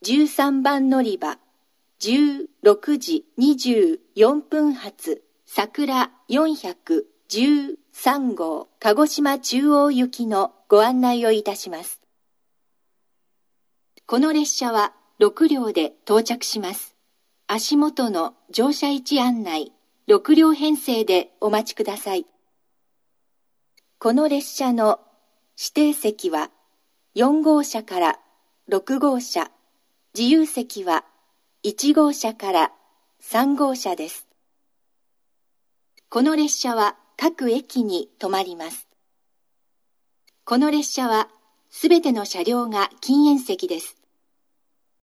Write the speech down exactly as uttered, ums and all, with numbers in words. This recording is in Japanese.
じゅうさんばん乗り場、じゅうろくじにじゅうよんぷん発、桜よんひゃくじゅうさんごう鹿児島中央行きのご案内をいたします。この列車はろくりょうで到着します。足元の乗車位置案内、ろくりょう編成でお待ちください。この列車の指定席はよんごうしゃからろくごうしゃ、自由席はいちごうしゃからさんごうしゃです。この列車は各駅に止まります。この列車はすべての車両が禁煙席です。